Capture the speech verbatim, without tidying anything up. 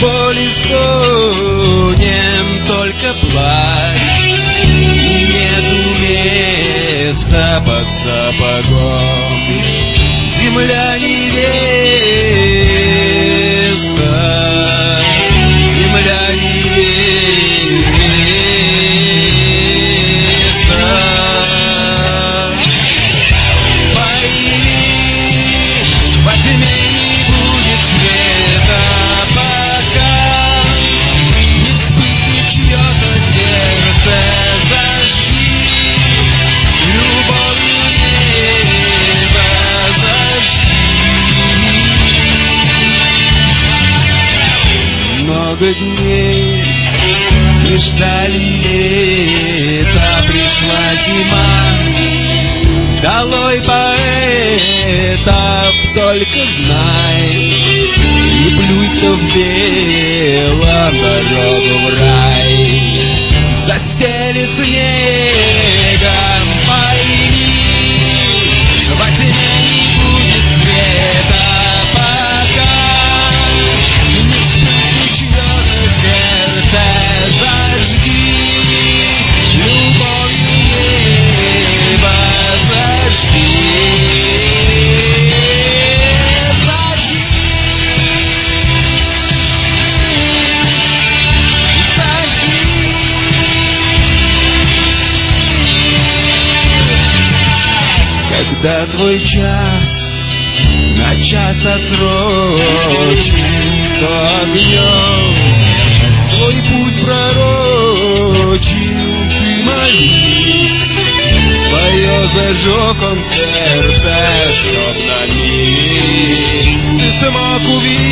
боли стонем только плач, и нету места под сапогом. Земля невеста, земля невеста. Пойми, что во тьме не будет света, пока не вспыхнет чье-то сердце. Зажги любовью небо, зажги. Много дней мы ждали лета, пришла зима. Долой поэтов, только знай, не плюйся в белом дорогу в рай. Застелит снегом, пойми, что во тьме не будет света, пока не вспыхнет чье-то сердце. Зажги любовью небо, зажги, зажги, зажги. Когда твой час на час отсрочен, то огнем свой путь пророчил. Ты молись, свое зажег он сердце, чтоб на миг ты смог увидеть